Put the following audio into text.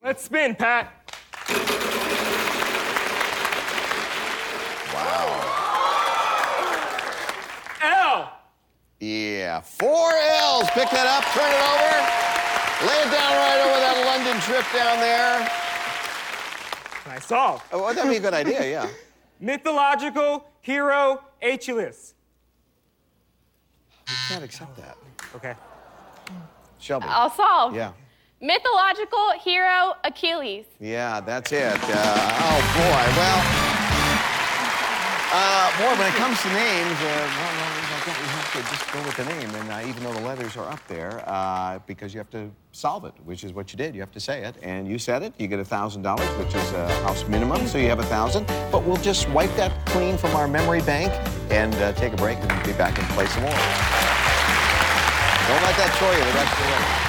Let's spin, Pat. Wow. L. Yeah, 4 L's. Pick that up, turn it over. Lay it down right over that London trip down there. I solve. Oh, well, that'd be a good idea, yeah. Mythological hero Achilles. You can't accept that. Okay. Shelby. I'll solve. Yeah. Mythological hero Achilles. Yeah, that's it. Oh, boy. Well, boy, when it comes to names, you have to just go with the name. And even though the letters are up there, because you have to solve it, which is what you did. You have to say it. And you said it. You get $1,000, which is a house minimum, so you have $1,000. But we'll just wipe that clean from our memory bank and take a break and be back and play some more. Don't let that throw you the rest of the way.